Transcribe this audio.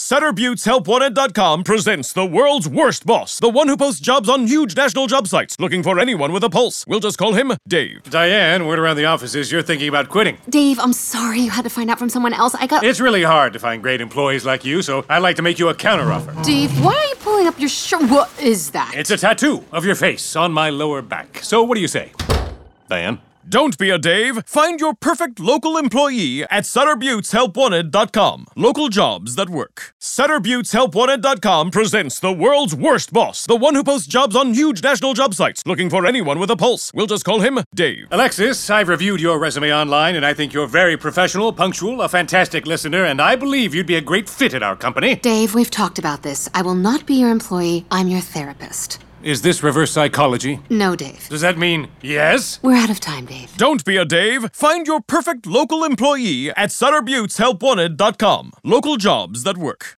SutterButtesHelpWanted.com presents the world's worst boss, the one who posts jobs on huge national job sites, looking for anyone with a pulse. We'll just call him Dave. Diane, word around the office is you're thinking about quitting. Dave, I'm sorry you had to find out from someone else. It's really hard to find great employees like you, so I'd like to make you a counteroffer. Dave, why are you pulling up your shirt? What is that? It's a tattoo of your face on my lower back. So what do you say, Diane? Don't be a Dave. Find your perfect local employee at SutterButtesHelpWanted.com. Local jobs that work. SutterButtesHelpWanted.com presents the world's worst boss, the one who posts jobs on huge national job sites, looking for anyone with a pulse. We'll just call him Dave. Alexis, I've reviewed your resume online, and I think you're very professional, punctual, a fantastic listener, and I believe you'd be a great fit at our company. Dave, we've talked about this. I will not be your employee. I'm your therapist. Is this reverse psychology? No, Dave. Does that mean yes? We're out of time, Dave. Don't be a Dave. Find your perfect local employee at SutterButtesHelpWanted.com. Local jobs that work.